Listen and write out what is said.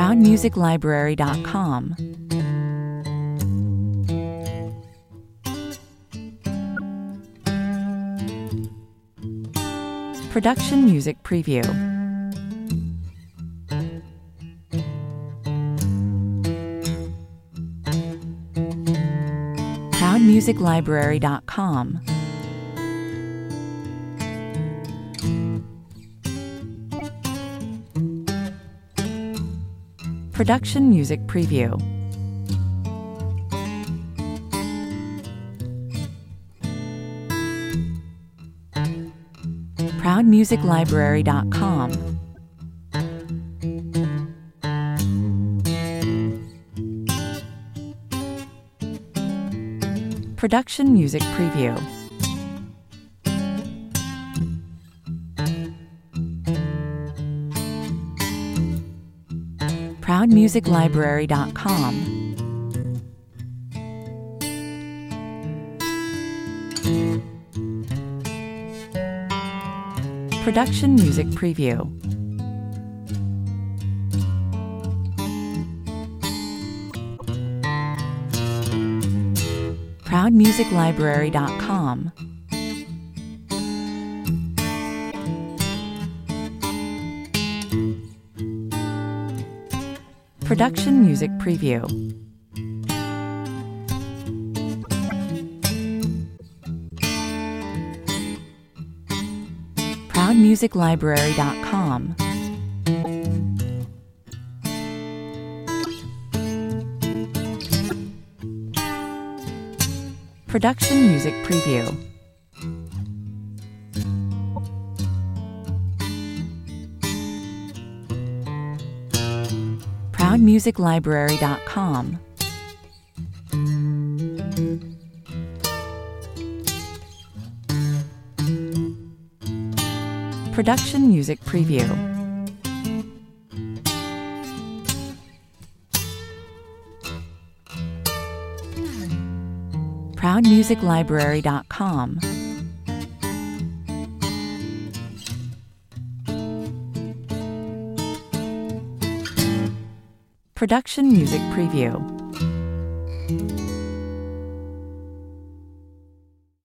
ProudMusicLibrary.com. Production Music Preview. ProudMusicLibrary.com. Production Music Preview. ProudMusicLibrary.com. Production Music Preview. ProudMusicLibrary.com. Production Music Preview. ProudMusicLibrary.com. Production Music Preview. ProudMusicLibrary.com. Production Music Preview. ProudMusicLibrary.com. Production Music Preview. ProudMusicLibrary.com. Production Music Preview.